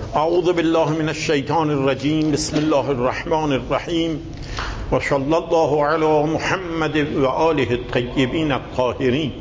اعوذ بالله من الشیطان الرجیم. بسم الله الرحمن الرحیم و صلی الله علی محمد و آله الطیبین الطاهرین.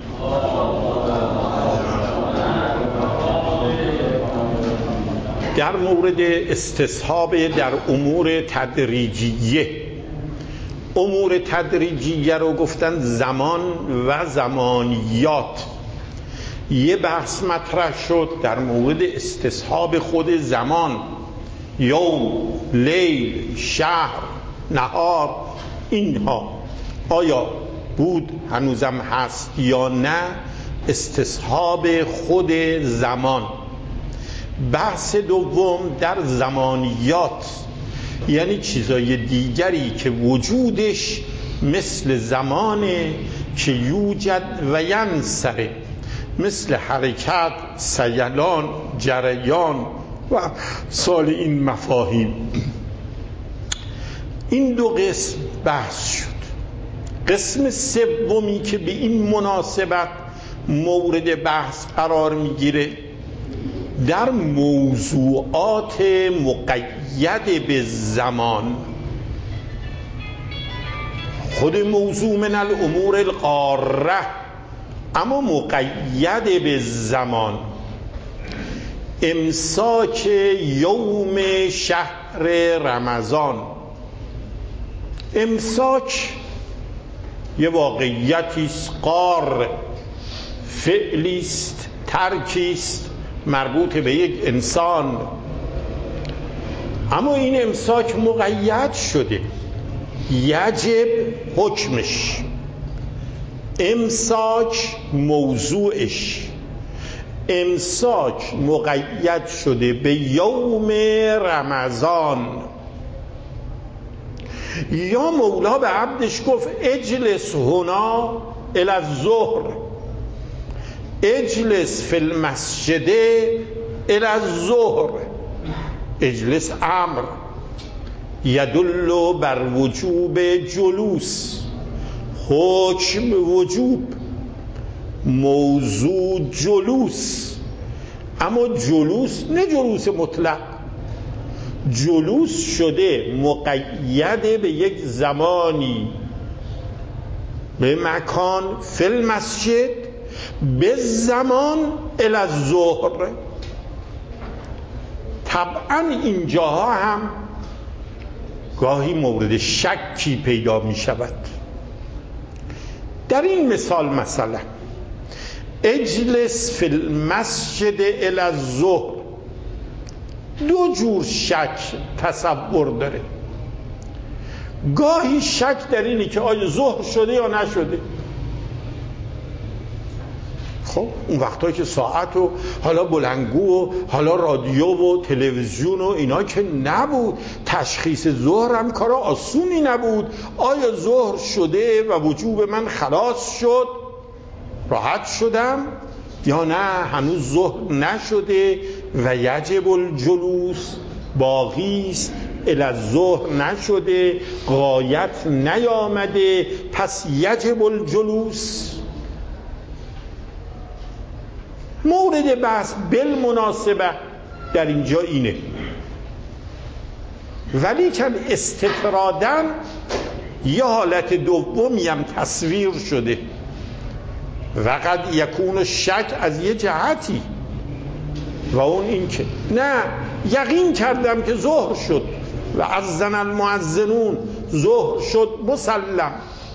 در مورد استصحاب در امور تدریجیه، امور تدریجیه رو گفتن زمان و زمانیات. یه بحث مطرح شد در مورد استصحاب خود زمان، یوم، لیل، شهر، نهار، اینها آیا بود، هنوزم هست یا نه استصحاب خود زمان. بحث دوم در زمانیات، یعنی چیزای دیگری که وجودش مثل زمانه که یوجد و ینصرف، مثل حرکت، سیلان، جریان و سال این مفاهیم. این دو قسم بحث شد. قسم سومی که به این مناسبت مورد بحث قرار میگیره در موضوعات مقید به زمان. خود موضوع من الامور القاره، اما مقید به زمان. امساک یوم شهر رمضان. امساک یه واقعیتیست، قار، فعلیست، ترکیست مربوط به یک انسان، اما این امساک مقید شده، یجب حکمش. امساک موضوعش، امساک مقید شده به یوم رمضان. یا مولا به عبدش گفت اجلس هنا الی الظهر، اجلس فی المسجد الی الظهر. اجلس امر یدل بر وجوب جلوس، حکم وجوب، موضوع جلوس. اما جلوس نه جلوس مطلق، جلوس شده مقید به یک زمانی، به مکان، فی المسجد، به زمان الی الظهر. طبعا اینجاها هم گاهی مورد شکی پیدا می شود. در این مثال مثلا اجلس فی المسجد الی الظهر دو جور شک تصور داره. گاهی شک در اینه که آیا ظهر شده یا نشده. خب اون وقتایی که ساعت و حالا بلندگو و حالا رادیو و تلویزیون و اینا که نبود، تشخیص ظهر هم کار آسونی نبود. آیا ظهر شده و وجوب من خلاص شد، راحت شدم، یا نه هنوز ظهر نشده و یجب الجلوس باقیست، الی الظهر نشده، غایت نیامده، پس یجب الجلوس. مورد بحث بالمناسبه در اینجا اینه، ولی که استطراداً یه حالت دومی هم تصویر شده و قد یکون شک از یه جهتی، و اون این که نه یقین کردم که ظهر شد و اذن المؤذنون، ظهر شد مسلم،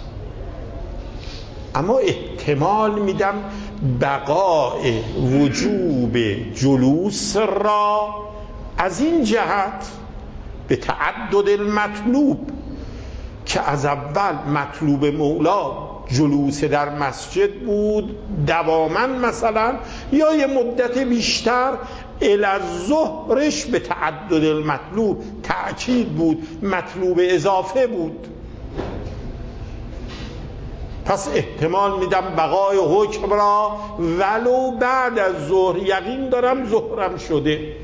اما احتمال میدم بقاء وجوب جلوس را از این جهت به تعدد المطلوب که از اول مطلوب مولا جلوس در مسجد بود دواما مثلا، یا یه مدت بیشتر، الی الظهرش به تعدد المطلوب تأکید بود، مطلوب اضافه بود. پس احتمال میدم بقای حکم را ولو بعد از ظهر، یقین دارم ظهرم شده.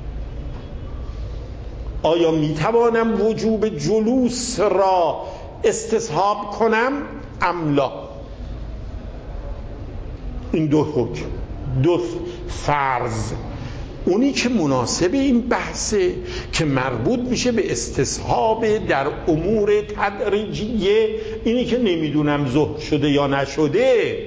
آیا میتوانم وجوب جلوس را استصحاب کنم ام لا؟ این دو حکم، دو فرض اونی که مناسب این بحثه که مربوط میشه به استصحاب در امور تدریجیه، اینی که نمیدونم ظهر شده یا نشده.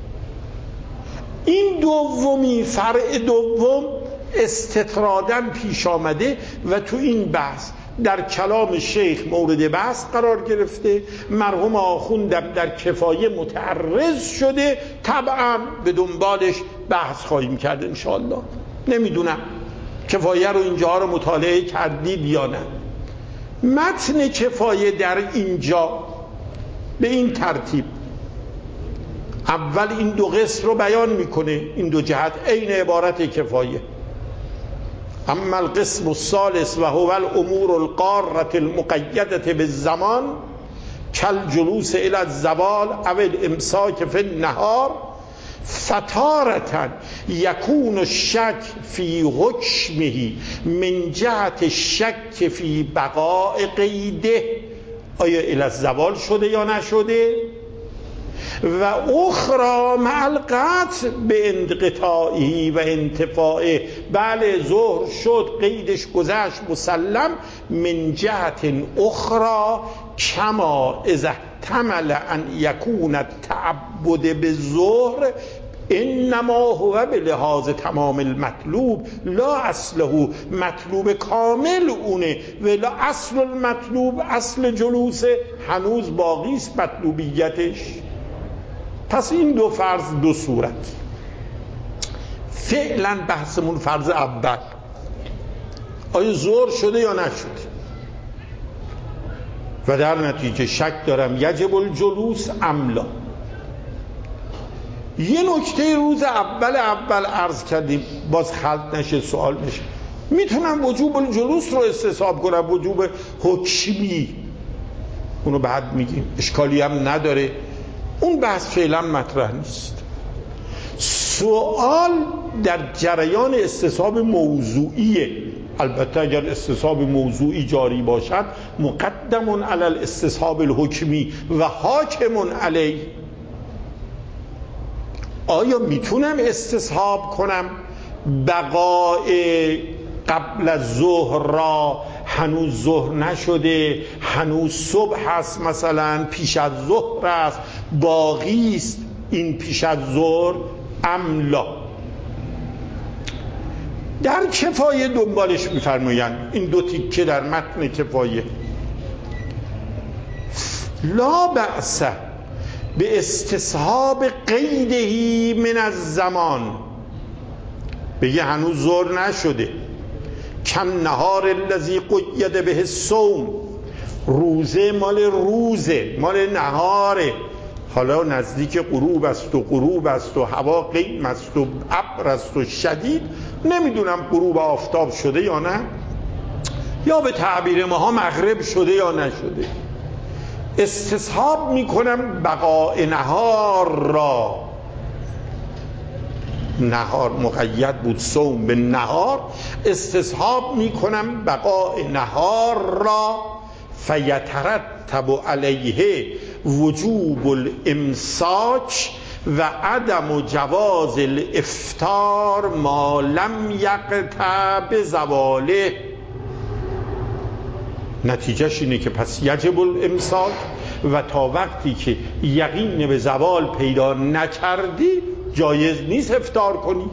این دومی، فرع دوم، استطراداً پیش آمده و تو این بحث در کلام شیخ مورد بحث قرار گرفته. مرحوم آخوندم در کفایه متعرض شده، طبعا به دنبالش بحث خواهیم کرد انشاءالله. نمیدونم کفایه رو اینجا رو مطالعه کردید یا نه. متن کفایه در اینجا به این ترتیب اول این دو قسم رو بیان میکنه، این دو جهت عین عبارت کفایه. اما القسم الثالث و هو الامور القارة المقیدة بالزمان کالجلوس الى الزوال او الامساک فی النهار فتارة یکون الشک فی حکمه من جهت الشک فی بقاء قیده، آیا الی الزوال شده یا نشده، و اخرى مع القطع به انقطاعی و انتفاعه، بله ظهر شد قیدش گذشت مسلم، من جهت اخرى کما اذا احتمل ان یکون التعبد بالظهر انما هو به لحاظ تمام المطلوب لا اصله، مطلوب کامل اونه ولا اصل المطلوب، اصل جلوس هنوز باقی است مطلوبیتش. پس این دو فرض دو صورت. فعلا بحثمون فرض اول، آیا ظهر شده یا نشده و در نتیجه شک دارم یجب الجلوس ام لا. یه نکته روز اول عرض کردیم باز خلط نشه سوال نشه، میتونم وجوب الجلوس رو استصحاب کنم، وجوب حکمی اونو بعد میگیم، اشکالی هم نداره، اون بحث فعلا مطرح نیست. سوال در جریان استصحاب موضوعیه، البته اگر استصحاب موضوعی جاری باشد مقدم علی الاستصحاب الحکمی و حاکم علیه. آیا میتونم استصحاب کنم بقای قبل از ظهر را، هنوز ظهر نشده، هنوز صبح هست، مثلا پیش از ظهر است، باقی است این پیش از ظهر ام لا؟ در کفایه دنبالش میفرمایند این دو تیکه در متن کفایه، لا بأس به استصحاب قیدهی من الزمان، بگه هنوز ظهر نشده، کم نهار الذی قید به الصوم، روزه مال نهاره، حالا نزدیک غروب است و هوا قیم است و ابر است و شدید، نمیدونم غروب آفتاب شده یا نه، یا به تعبیر ماها مغرب شده یا نشده. استصحاب میکنم بقاء نهار را، نهار مقید بود صوم به نهار، استصحاب میکنم بقاء نهار را، فیترتب علیه وجوب الامساک و عدم جواز الافطار ما لم یقطع بزواله. نتیجهش اینه که پس یجب الامساک و تا وقتی که یقین به زوال پیدا نکردی جایز نیست افطار کنی.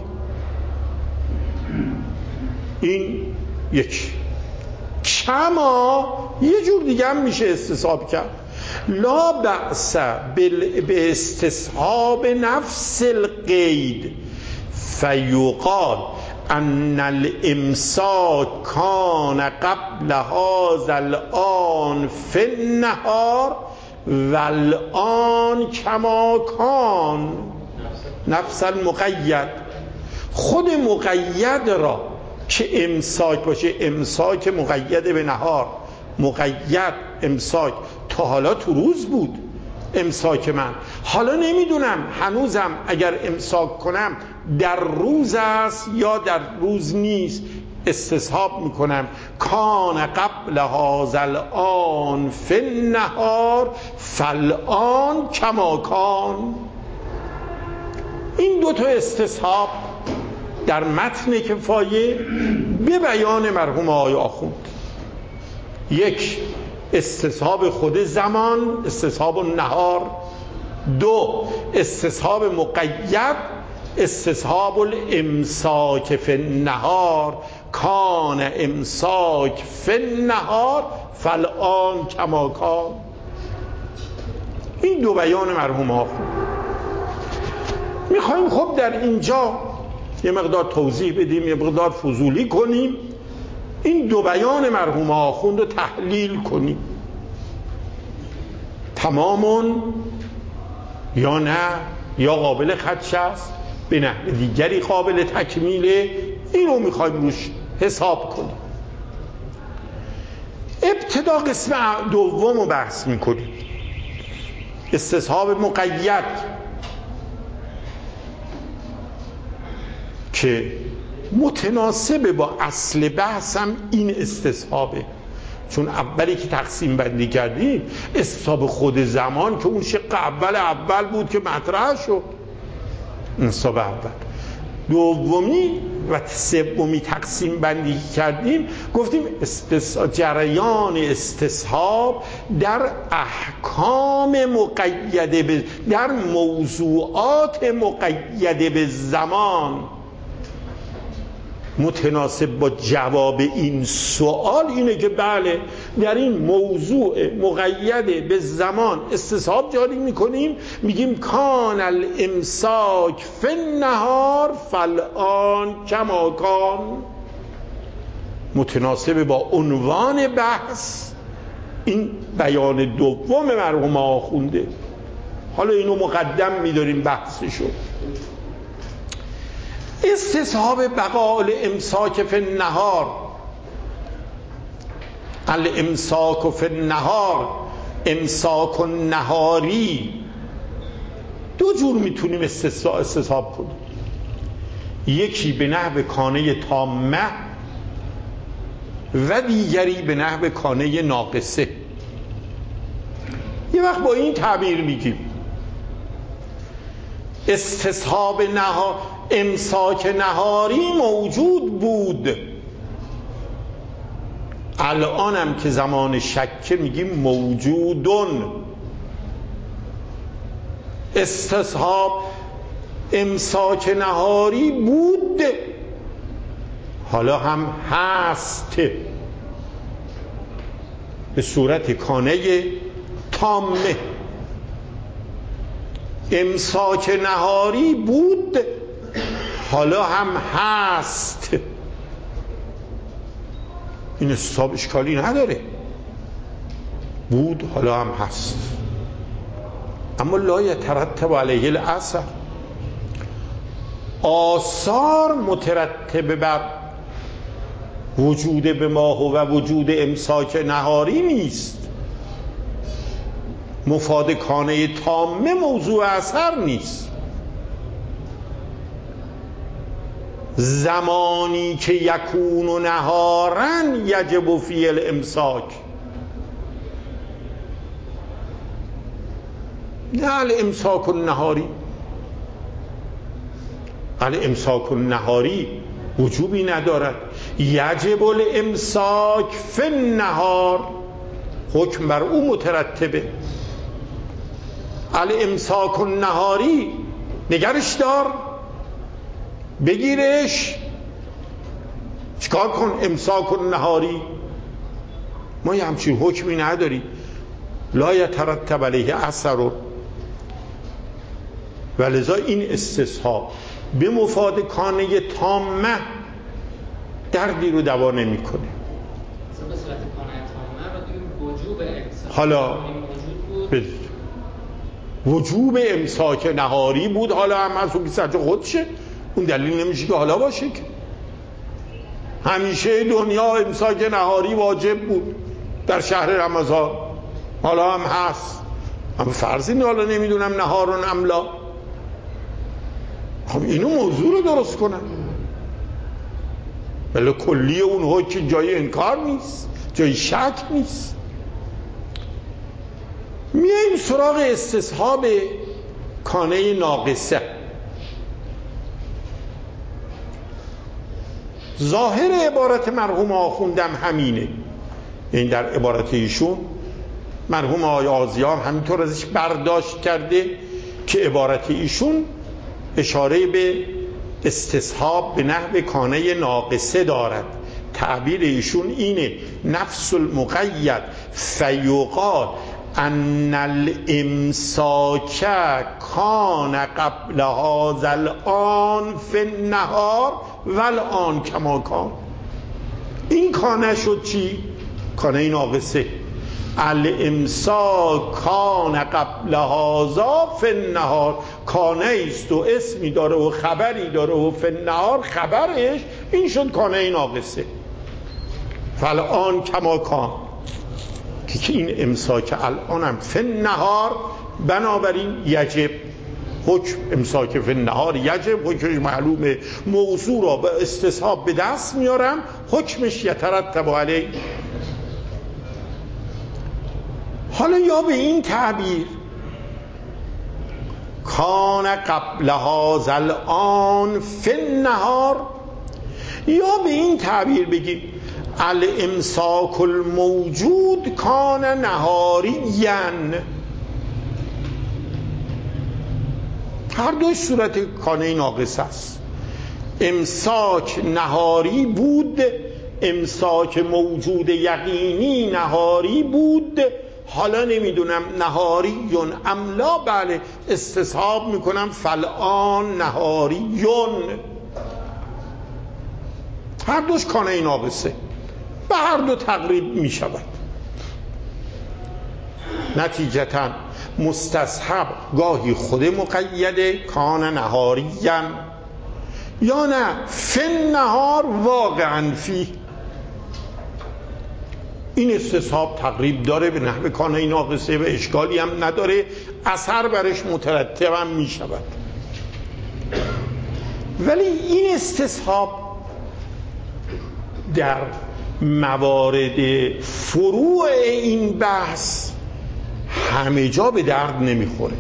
این یک. کما یه جور دیگه هم میشه استصحاب کرد، لا بأس به استصحاب نفس القید فیقال ان الامساک کان قبل هذا الان فی النهار و الان کما کان نفس المقید. خود مقید را که امساک باشه، امساک مقید به نهار، مقید امساک تا حالا تو روز بود امساک من، حالا نمیدونم هنوزم اگر امساک کنم در روز است یا در روز نیست، استصحاب میکنم کان قبل هذا الان فی النهار فالآن کما کان. این دو تا استصحاب در متن کفایه به بیان مرحوم آقای آخوند. یک، استصحاب خود زمان، استصحاب النهار. دو، استصحاب مقید، استصحاب الامساک فی النهار، کان امساک فی النهار فالآن کما کان. این دو بیان مرحوم آخوند. میخوایم خب در اینجا یه مقدار توضیح بدیم، یه مقدار فضولی کنیم، این دو بیان مرحوم آخوند رو تحلیل کنیم. تمامون یا نه، یا قابل خدش است، به نحو دیگری قابل تکمیله، این رو میخوایم روش حساب کنیم. ابتدا قسم دوم رو بحث میکنیم، استصحاب مقید، که متناسب با اصل بحثم این استصحابه. چون اولی که تقسیم بندی کردیم استصحاب خود زمان که اون شق اول بود که مطرح شد، استصحاب اول. دومی و سومی تقسیم بندی کردیم، گفتیم جریان استصحاب در احکام مقیده در موضوعات مقیده به زمان. متناسب با جواب این سوال اینه که بله در این موضوع مقید به زمان استصحاب جاری میکنیم، میگیم کان الامساک فی النهار فالآن کما کان. متناسب با عنوان بحث این بیان دوم مرحوم آخونده. حالا اینو مقدم میداریم بحثشو. استصحاب بقاء الامساک فی النهار، الامساک فی النهار، امساک النهاری، دو جور میتونیم استصحاب کنیم. یکی به نحو کانه تامه و دیگری به نحو کانه ناقصه. یه وقت با این تعبیر میگیم استصحاب امساک نهاری موجود بود، الانم که زمان شکه میگیم موجودون. استصحاب امساک نهاری بود، حالا هم هست به صورت کانه تامه. امساک نهاری بود، حالا هم هست. این استصحاب اشکالی نداره، بود حالا هم هست. اما لا یترتب علیه الاثر، آثار مترتب بر وجود به ما و وجود امساک نهاری نیست. مفاد کانه تامه موضوع اثر نیست. زمانی که یکون نهارن یجب فی الامساک، نه الامساک النهاری. الامساک النهاری وجوبی ندارد. یجب الامساک فی النهار، حکم بر او مترتبه. الامساک النهاری نگرش دار، بگیرش، چیکار کن؟ امساک النهاری. ما یه همچین حکمی نداریم. لا یترتب علیه اثر، و لذا این استصحاب به مفاد کانه تامه دردی رو دوا نمی‌کنه. حالا وجوب امساک نهاری بود، حالا هم از اون بیسرچه خودشه، اون دلیل نمیشه که حالا باشه که. همیشه دنیا امساک نهاری واجب بود در شهر رمضان، حالا هم هست. هم فرض اینه، حالا نمیدونم نهارون املا. خب اینو موضوع رو درست کنن، ولی کلی اون حکم جای انکار نیست، جای شک نیست. میایم سراغ استصحاب کانه ناقصه. ظاهر عبارت مرحوم آخوندم همینه. این در عبارت ایشون مرحوم آقای آذیام همینطور ازش برداشت کرده که عبارت ایشون اشاره به استصحاب به نحو کانه ناقصه دارد. تعبیر ایشون اینه: نفس المقید فیقال ان الامساک کان قبل هذا الان فی النهار والآن کما کان. این کانه شد چی؟ کانه ناقصه. الامساک کان قبل هذا فی النهار، کانه است و اسمی داره و خبری داره و فی النهار خبرش این شد کانه ناقصه. فالآن کما کان، که این امساک الان هم فی النهار، بنابراین یجب حکم امساک فی النهار یجب، حکمش معلومه، موضوع را به استصحاب به دست میارم، حکمش یترتب علیه. حالا یا به این تعبیر کان قبل هذا الان فی النهار، یا به این تعبیر بگیم الامساک الموجود کان نهاریا. هر دو صورت کانه ناقص است. امساک نهاری بود، امساک موجود یقینی نهاری بود. حالا نمیدونم نهاریون املا، بله استصحاب میکنم فالآن نهاریون. هر دوش کانه ناقصه و هر دو تقریب میشود. نتیجتا مستصحب گاهی خود مقیده کان نهاریا، یا نه فی النهار واقعا فی. این استصحاب تقریب داره به نحو کانه ناقصه و اشکالی هم نداره، اثر برش مترتب هم می شود. ولی این استصحاب در موارد فروع این بحث همه جا به درد نمیخوره.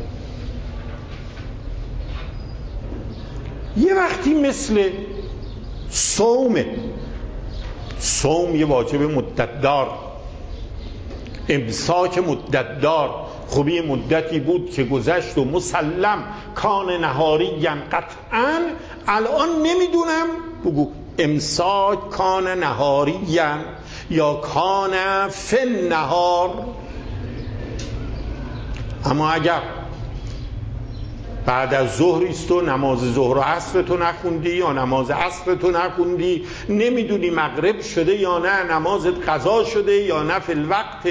یه وقتی مثل صوم یه واجب مدت دار، امساک مدت دار، خب یه مدتی بود که گذشت و مسلم کان نهاریا قطعا. الان نمیدونم بگو امساک کان نهاریا یا کان فی النهار. اما اگر بعد از ظهریست و نماز ظهر و عصر تو نخوندی یا نماز عصر تو نخوندی، نمیدونی مغرب شده یا نه، نمازت قضا شده یا نه فی الوقت،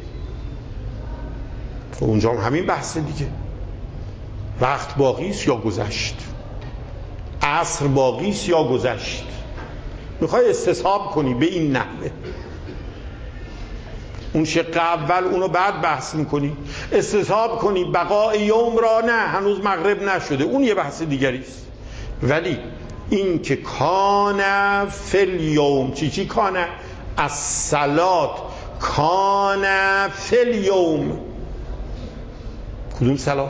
خب اونجا هم همین بحث دیگه. وقت باقیست یا گذشت، عصر باقیست یا گذشت. میخوای استصحاب کنی به این نحوه، اون شق اول اونو بعد بحث میکنی، استصحاب کنی بقای یوم را نه هنوز مغرب نشده، اون یه بحث دیگریست. ولی این که کان فی الیوم، چی کانه؟ الصلات کان فی الیوم. کدوم صلات؟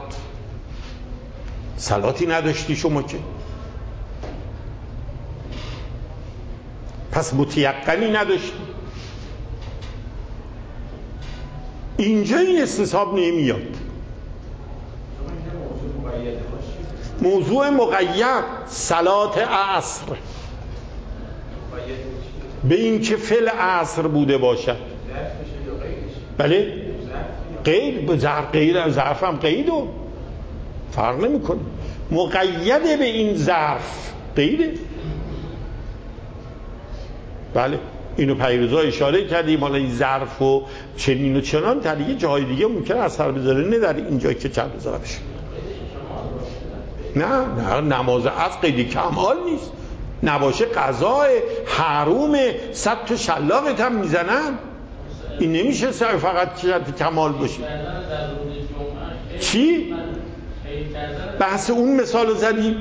صلاتی نداشتی شما که، پس متیقنی نداشتی. اینجا این استصحاب نمیاد. موضوع مقید صلات عصر به این که فعل عصر بوده باشد. بله قید به ظرف، قید ظرف هم قید و فرق نمیکنه، مقیده به این ظرف قیده. بله اینو پیروزا اشاره کردیم. حالا این ظرف و چنین و چنان تا دیگه جای دیگه ممکنه اثر بذاره، نه در اینجا که چند بذاره بشه. نه نماز عصر قید کمال نیست، نباشه قضای حروم 100 تا شلاقت هم میزنن. این نمیشه فقط شرط کمال باشه. چی؟ بحث اون مثال زدیم،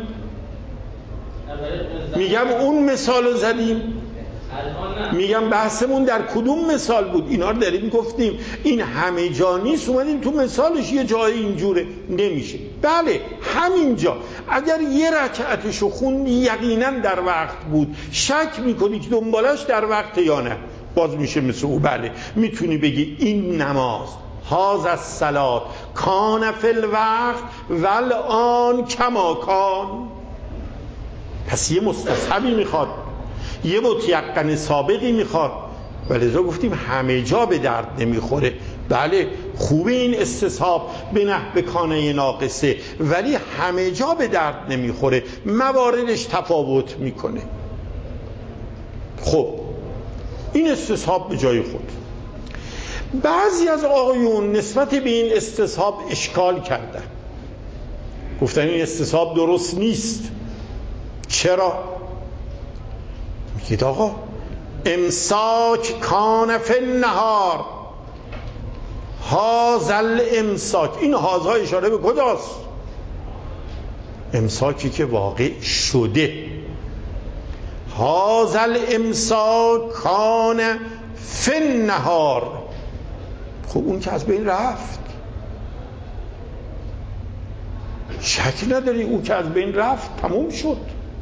میگم اون مثال زدیم، میگم بحثمون در کدوم مثال بود. اینا رو داریم گفتیم این همه جا نیست، اومدیم تو مثالش یه جایی اینجوره، نمیشه. بله همینجا اگر یه رکعتشو خوندی یقینا در وقت بود، شک میکنی که دنبالش در وقت یا نه، باز میشه مثل او. بله میتونی بگی این نماز هاذا الصلاة کان فی الوقت والآن کما کان. پس یه مستصحبی میخواد، یه متیقن سابقی میخواد، ولذا گفتیم همه جا به درد نمیخوره. بله خوبه این استصحاب به نحو کانه ناقصه، ولی همه جا به درد نمیخوره، مواردش تفاوت میکنه. خب این استصحاب به جای خود. بعضی از آقایون نسبت به این استصحاب اشکال کردن، گفتن این استصحاب درست نیست. چرا؟ میگید آقا امساک کان فی النهار، هاذا الامساک، این هاذا اشاره به کجاست؟ امساکی که واقع شده. هاذا الامساک کان فی النهار، خب اون که از بین رفت، شک نداری اون که از بین رفت، تموم شد.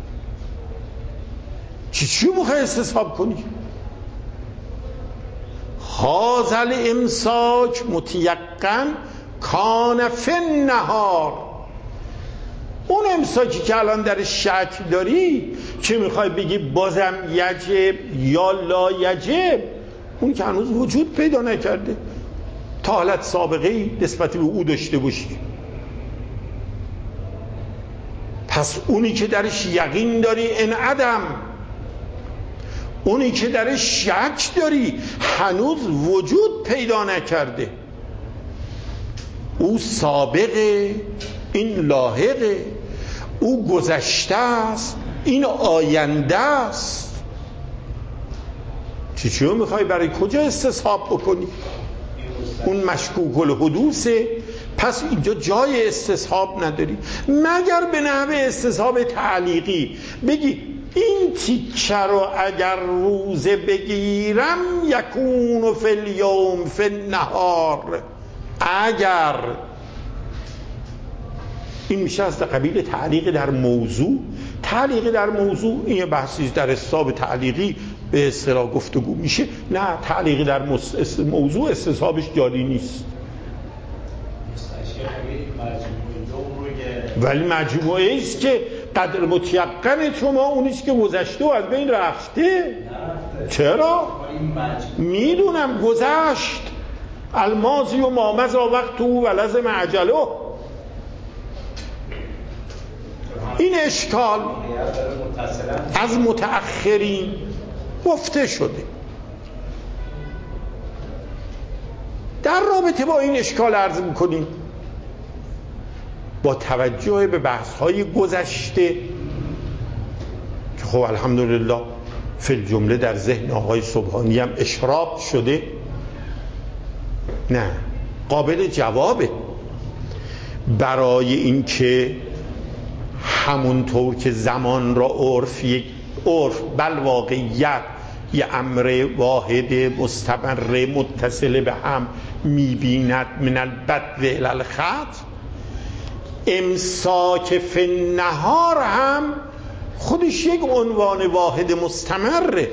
چی میخوای استصحاب کنی؟ هاذا الامساک متیقن کان فی النهار، اون امساکی که الان در شک داری که میخوای بگی بازم یجب یا لا یجب، اون که هنوز وجود پیدا نکرده، تا حالت سابقه‌ای نسبت به او داشته باشی. پس اونی که درش یقین داری انعدم، اونی که درش شک داری هنوز وجود پیدا نکرده، او سابقه، این لاحقه، او گذشته است، این آینده است. چیو میخوای برای کجا استصحاب بکنی؟ اون مشکوک الحدوثه. پس اینجا جای استصحاب نداری، مگر به نحو استصحاب تعلیقی بگی این تیکه رو اگر روزه بگیرم یکون فی الیوم فی النهار، اگر این میشه از قبیل تعلیق در موضوع. تعلیق در موضوع این بحثی در استصحاب تعلیقی به اصطلاح گفتگو میشه. نه، تعلیق در موضوع استصحابش جاری نیست، ولی مجموعه است که قدر متیقن شما اونیست که گذشته و از بین رفته. چرا؟ میدونم گذشت، الماضی و مامضی وقته و لازم عجله. این اشکال از متأخرین گفته شده. در رابطه با این اشکال عرض میکنیم با توجه به بحث‌های گذشته که خب الحمدلله فی الجمله در ذهن آقای سبحانی هم اشراب شده، نه قابل جوابه. برای اینکه همونطور که زمان را عرف بل واقعیت یه امر واحد مستمر متصل به هم میبیند من البدء الی الختم، امساک فی النهار هم خودش یک عنوان واحد مستمره.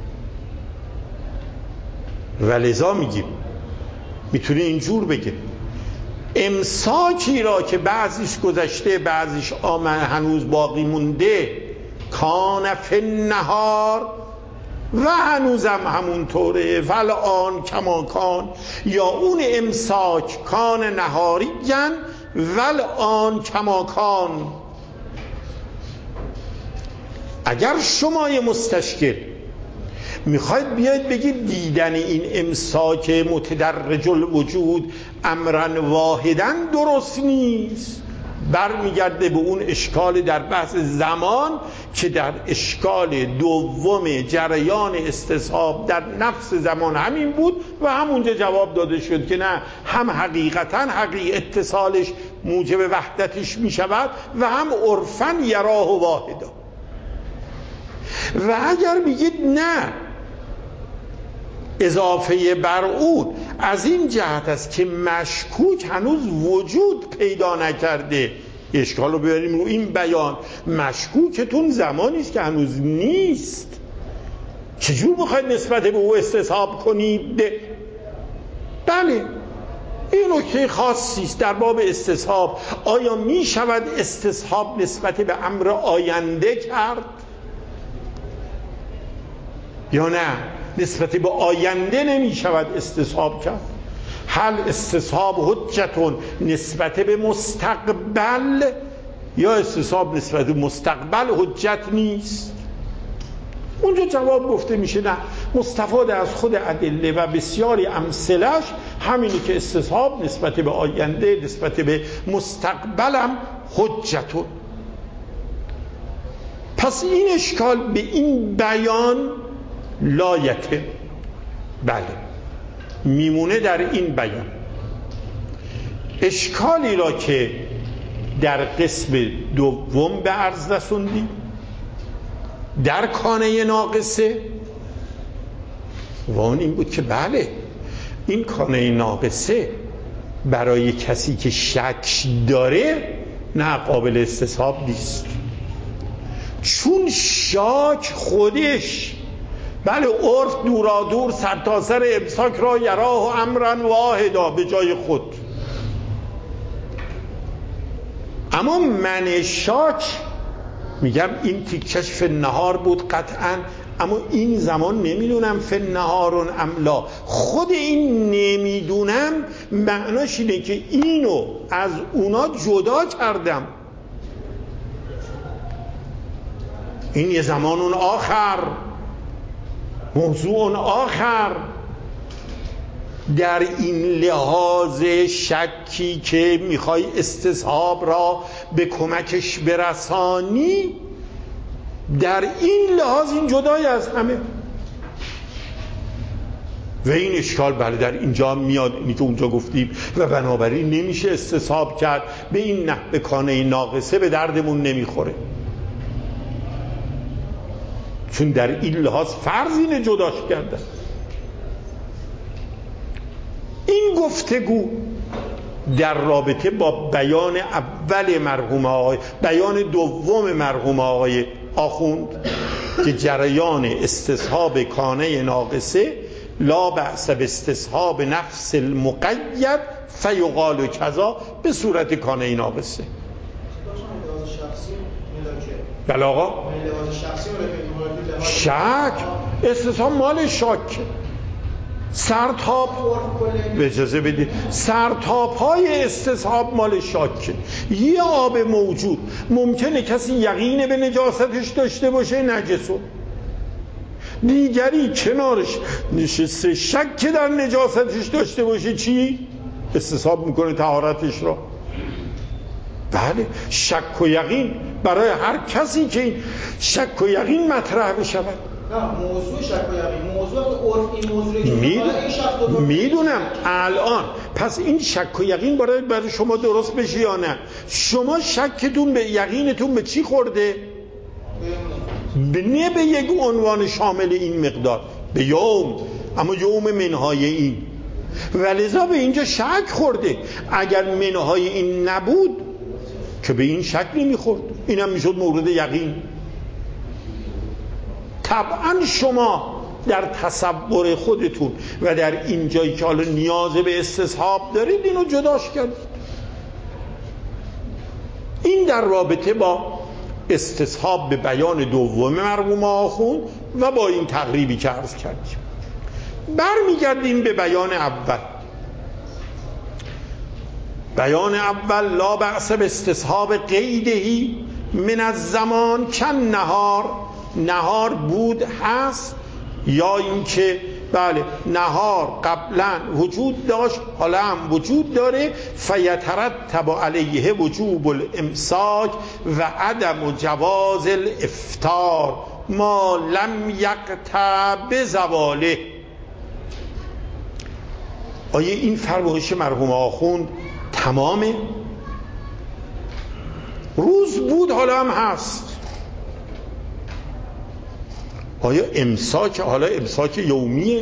ولذا میگیم میتونه اینجور بگه امساکی را که بعضیش گذشته بعضیش هنوز باقی مونده، کان فی النهار، و هنوزم همونطوره، والآن کما کان، یا اون امساک کان نهاریًا والآن کما کان. اگر شما یه مستشکل میخواید بیاید بگید دیدن این امساک متدرج الوجود امرا واحدا درست نیست، برمیگرده به اون اشکال در بحث زمان که در اشکال دوم جریان استصحاب در نفس زمان همین بود و همونجا جواب داده شد که نه، هم حقیقتا اتصالش موجب وحدتش میشود و هم عرفاً یراه واحدا. و اگر بگید نه، اضافه بر اون از این جهت است که مشکوک هنوز وجود پیدا نکرده، اشکال رو ببریم رو این بیان. مشکوکتون زمانی است که هنوز نیست. چجور بخواید نسبت به او استصحاب کنید؟ بله این نکته خاصی است در باب استصحاب. آیا می شود استصحاب نسبت به امر آینده کرد یا نه؟ نسبت به آینده نمی شود استصحاب کرد. هل استصحاب حجتون نسبت به مستقبل یا استصحاب نسبت به مستقبل حجت نیست؟ اونجا جواب گفته میشه نه، مستفاد از خود ادله و بسیاری امثلش همینی که استصحاب نسبت به آینده نسبت به مستقبلم حجتون. پس این اشکال به این بیان لایته، بله میمونه در این بیان. اشکالی را که در قسم دوم به عرض رسوندیم در کانه ناقصه و اون این بود که بله این کانه ناقصه برای کسی که شک داره نه قابل استصحاب نیست، چون شاک خودش بله عرف دورادور سرتاسر امساک را یراه امرا واحدا به جای خود، اما من شاک میگم این تیکش فنهار بود قطعا، اما این زمان نمیدونم فنهارون املا. خود این نمیدونم معناش اینه که اینو از اونا جدا کردم، این یه زمان آخر موضوع آخر. در این لحاظ شکی که میخوای استصحاب را به کمکش برسانی، در این لحاظ این جدای از همه و این اشکال بله در اینجا میاد، اینی که اونجا گفتیم و بنابراین نمیشه استصحاب کرد به این نحو کانه ناقصه به دردمون نمیخوره، چون در این لحاظ فرض اینه جداش کردن. این گفتگو در رابطه با بیان اول مرحوم آقای، بیان دوم مرحوم آقای آخوند که جریان استصحاب کانه ناقصه لا بأس باستصحاب نفس المقید فیقال کذا به صورت کانه ناقصه. بله آقا شک استصحاب مال شاک سرتاب به اجازه بدید سرتاب های استصحاب مال شاکه. یه آب موجود ممکنه کسی یقین به نجاستش داشته باشه نجسو، دیگری کنارش نشسته شک در نجاستش داشته باشه چی؟ استصحاب میکنه طهارتش را. بله شک و یقین برای هر کسی که این شک و یقین مطرح بشود. موضوع شک و یقین موضوع عرف این موضوع میدونم الان. پس این شک و یقین برای شما درست بشه یا نه؟ شما شکتون به یقینتون به چی خورده؟ نه به یک عنوان شامل این مقدار، به یوم، اما یوم منهای این، ولذا به اینجا شک خورده. اگر منهای این نبود که به این شک نمیخورد، اینم میشد مورد یقین. طبعا شما در تصور خودتون و در این جایی که حالا نیاز به استصحاب دارید اینو جداش کردید. این در رابطه با استصحاب به بیان دوم مرحوم آخوند و با این تقریبی که عرض کردیم. برمیگردیم به بیان اول. بیان اول لا بأس باستصحاب قیدهی من الزمان کن نهار، نهار بود هست یا اینکه بله نهار قبلا وجود داشت حالا هم وجود داره، فیترتب علیه وجوب الامساک و عدم جواز الافطار ما لم یقطع بزواله. آیا این فرمایش مرحوم آخوند تمامه؟ روز بود حالا هم هست. آیا امساک حالا امساک یومیه؟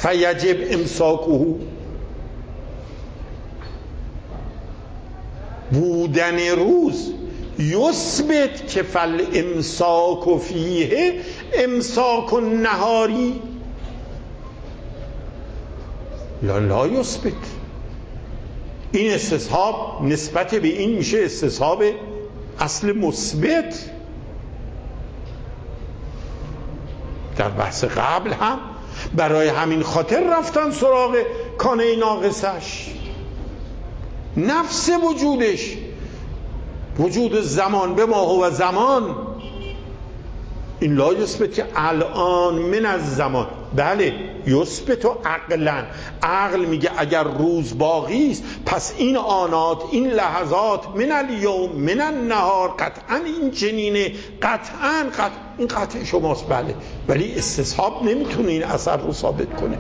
فیجب امساکه بودن روز یثبت که فل امساک فیه امساک النهاری لا یثبت. این استصحاب نسبت به این میشه استصحاب اصل مثبت. در بحث قبل هم برای همین خاطر رفتن سراغ کانه ناقصش، نفس وجودش، وجود زمان به ما و زمان. این لا یثبت که الان من از زمان، بله یثبت و عقلا، عقل میگه اگر روز باقی است پس این آنات، این لحظات، من الیوم من النهار، قطعا این چنینه، قطعا این قطع شماست، بله، ولی استصحاب نمیتونه این اثر رو ثابت کنه.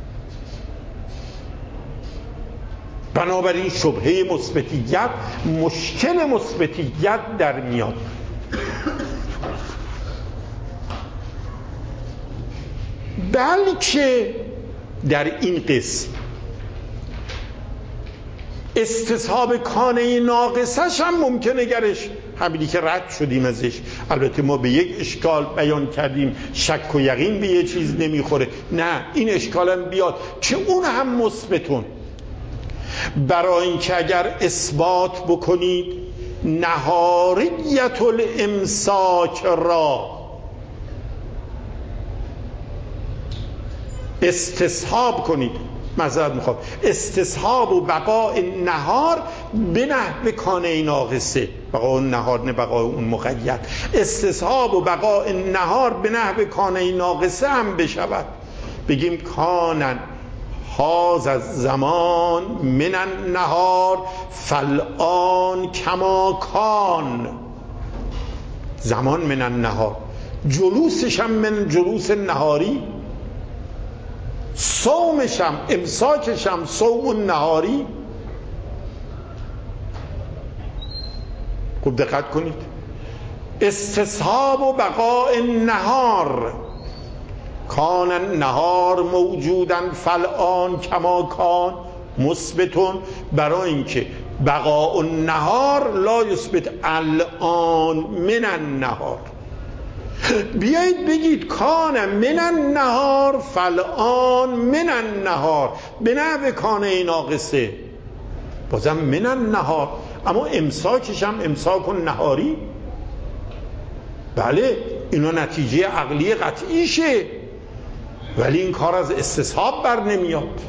بنابراین شبهه مثبتیت، مشکل مثبتیت در میاد. بلکه در این قسم استصحاب کانه ناقصش هم ممکنه گرش، همینی که رد شدیم ازش. البته ما به یک اشکال بیان کردیم، شک و یقین به یه چیز نمیخوره، نه این اشکال هم بیاد که اون هم مثبتون. برای اینکه اگر اثبات بکنید نهاریت الامساک را، استصحاب کنید، معذرت میخوام، استصحاب و بقاء نهار به نحو کانه ناقصه، بقاء نهار نه بقاء اون مقید، استصحاب و بقاء نهار به نحو کانه ناقصه هم بشود. بگیم کانن هاز از زمان من النهار فالآن کما کان، زمان من النهار، جلوسش هم من جلوس نهاری، صومشم امساکشم صوم نهاری. خوب دقت کنید، استصحاب و بقاء نهار، کان النهار موجودا فالآن کما کان مثبتون، برای اینکه بقاء النهار لا یثبت الان من النهار. بیایید بگید کان من النهار فالآن من النهار به نحو کانه ناقصه، بازم من النهار، اما امساکش هم امساک النهاری. بله اینا نتیجه عقلی قطعیشه، ولی این کار از استصحاب بر نمیاد.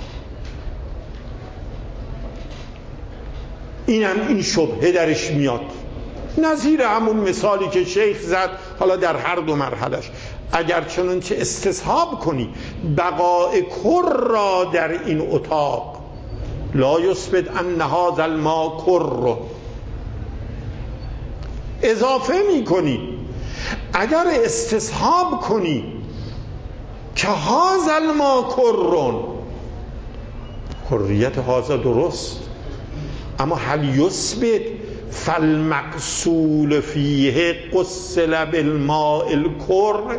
این شبهه درش میاد، نظیر همون مثالی که شیخ زد، حالا در هر دو مرحلش. اگر چنانچه استصحاب کنی بقاء کر را در این اتاق، لا یثبت ان هذا الماء کر، اضافه میکنی. اگر استصحاب کنی که هذا الماء کر، حریت هذا درست، اما هل یثبت فالمغسول فیه غسل بالماء الکر،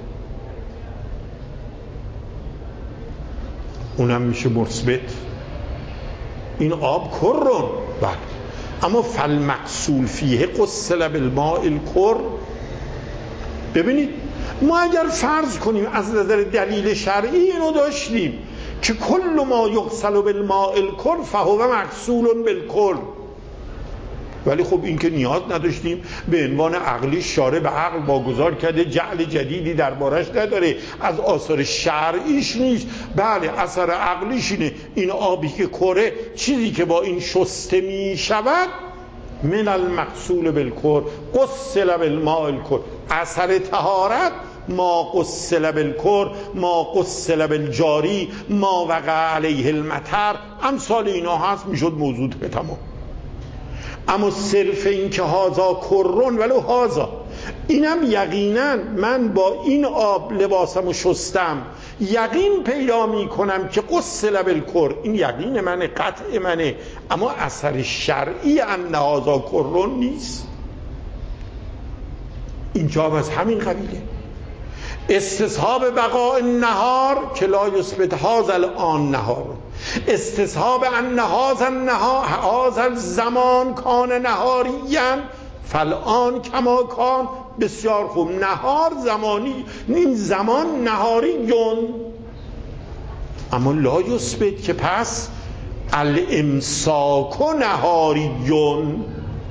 اونم میشه مثبت، این آب کرون، بله، اما فالمغسول فیه غسل بالماء الکر. ببینید ما اگر فرض کنیم از نظر دلیل شرعی اینو داشتیم که کل ما یغسل بالماء الکر فهو مغسول بالکل، ولی خب این که نیاز نداشتیم، به عنوان عقلی شارع به عقل واگذار کرده، جعل جدیدی دربارش نداره، از آثار شرعیش نیست. بله اثر عقلیش اینه، این آبی که کره، چیزی که با این شسته می شود، من المغسول بالکر غسل بالماء الکر، اثر طهارت ما غسل بالکر، ما غسل بالجاری، ما وقع علیه المطر، امثال اینا هست، میشد موضوع تمام. اما صرف این که هازا کرون ولو هازا، اینم یقینا من با این آب لباسمو شستم، یقین پیدا می کنم که غسل بالکر، این یقین منه، قطع منه، اما اثر شرعی ان هازا کرون نیست. اینجا از همین قبیله. استصحاب بقاء النهار که لا یثبت هذا الان نهار، استصحاب ان هذا الزمان کان نهاریا فالان کما کان. بسیار خوب، نهار زمانی، این زمان نهاریون، اما لا یثبت که پس الامساک نهاریون.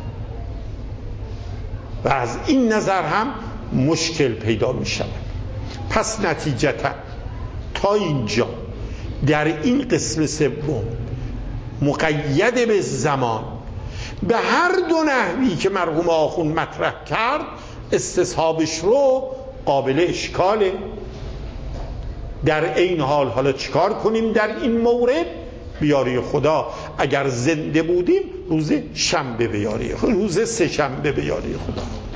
و از این نظر هم مشکل پیدا می شود. پس نتیجتا تا اینجا در این قسم سوم مقید به زمان به هر دو نحوی که مرحوم آخوند مطرح کرد استصحابش رو قابل اشکاله. در این حال حالا چیکار کنیم در این مورد؟ بیاری خدا اگر زنده بودیم روز شنبه بیاری، روز سه شنبه بیاری خدا.